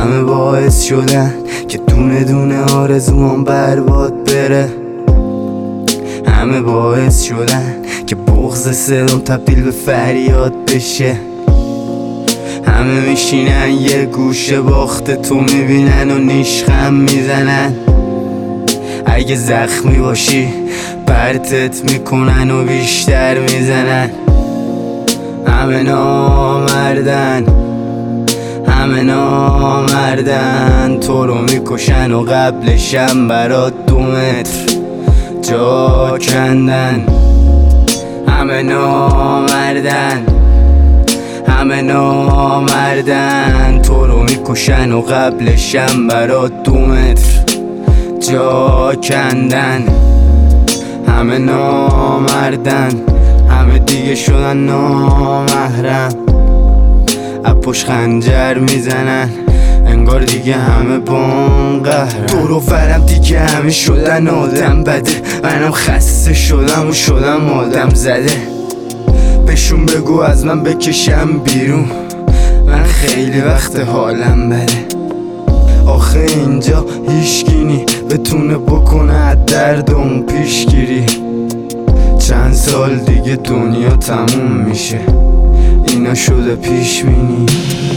همه باعث شدن که دونه دونه آرزوام برباد بره. همه باعث شدن که بغض صدام تبدیل به فریاد بشه. همه میشینن یه گوشه باخت تو میبینن و نیشخم میزنن. اگه زخمی باشی پرتت میکنن و بیشتر میزنن. همه نامردن، همه نامردن، تو رو میکشن و قبلشم برات 2 متر جا کندن. همه نامردن، همه نامردن، تو رو میکشن و قبلشم برات 2 متر جا کندن. همه نامردن، همه دیگه شدن نامحرم. اپوش خنجر میزنن انگار دیگه همه بام قهرن. دور و برم دیگه همه شدن آدم بده. منم خسته شدم و شدم آدم زده. بهشون بگو از من بکشم بیرون، من خیلی وقت حالم بده. آخه اینجا هیچکی بتونه بکنه از دردم پیشگیری. چند سال دیگه دنیا تموم میشه، اینا شده پیش بینی.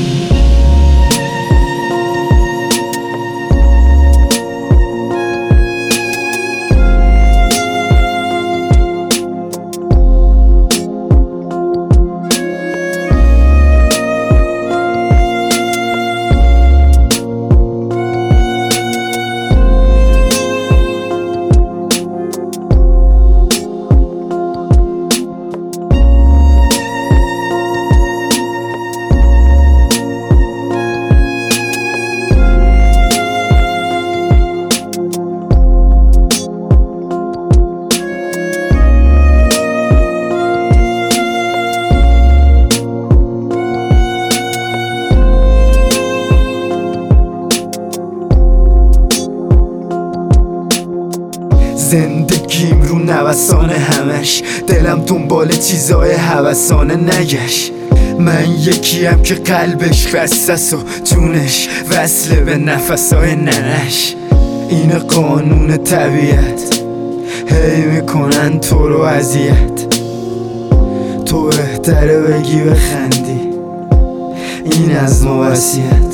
زندگیم رو نوسان همش، دلم دنبال چیزای هوسانه نگشت. من یکیم که قلبش خسته‌ست و جونش وصله به نفسای ننش. این قانون طبیعت، هی میکنن تو رو اذیت. تو بهتره بگی بخندی، این از ما وصیت.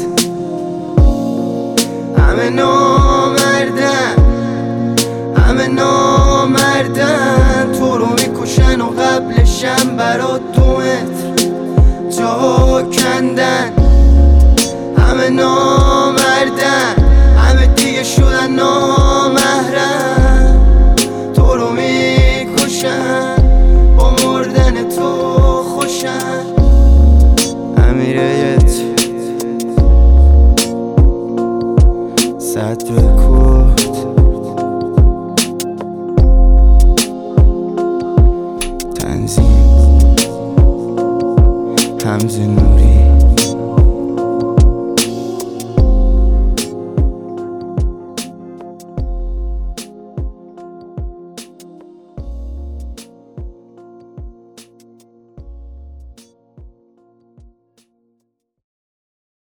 همه نامردن، همه نامردن، تو رو میکشن و قبلشم برات 2 متر جا